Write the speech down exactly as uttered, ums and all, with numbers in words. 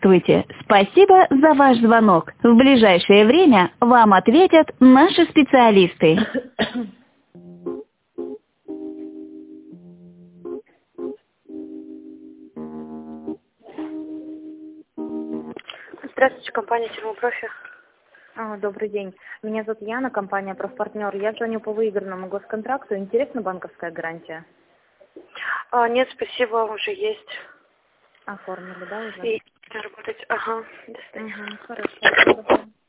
Здравствуйте. Спасибо за ваш звонок. В ближайшее время вам ответят наши специалисты. Здравствуйте, компания Термопрофи. А, Добрый день. Меня зовут Яна, компания «Профпартнер». Я звоню по выигранному госконтракту. Интересна банковская гарантия? А, нет, спасибо, уже есть. Оформили, да, уже? И работать. Ага, до свидания. Угу, хорошо.